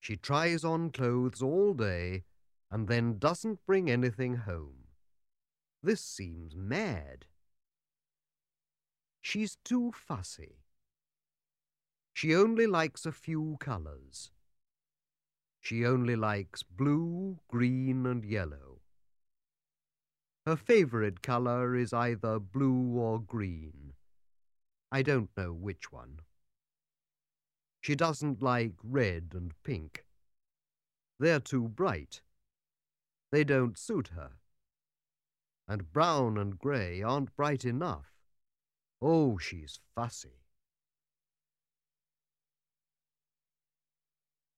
She tries on clothes all day and then doesn't bring anything home. This seems mad. She's too fussy. She only likes a few colours. She only likes blue, green and yellow. Her favourite colour is either blue or green. I don't know which one. She doesn't like red and pink. They're too bright. They don't suit her. And brown and grey aren't bright enough. Oh, she's fussy.